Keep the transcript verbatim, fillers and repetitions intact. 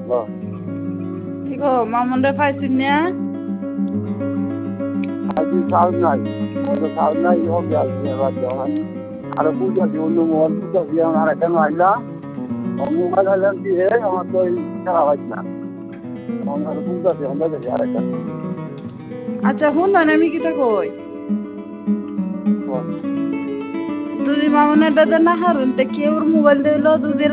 লো কি গো মামুন রে পাইছিস না? আজকে কাজ নাই ওদের কাজ নাই যখন যাচ্ছি এবার যখন আরো পূজা দিয়ে অন্য মোবাইল পূজা দিয়ে আমার এখানে আইলা মোবাইল আইলাম দিয়ে আমার তো এই খারাপ হয় না আমার পূজা দিয়ে আমরা দেখি আরেকটা আচ্ছা শুন না আমি কিটা কই দুদি মামুনের দাদা না হারুন তে কেউ মোবাইল দিল দুদি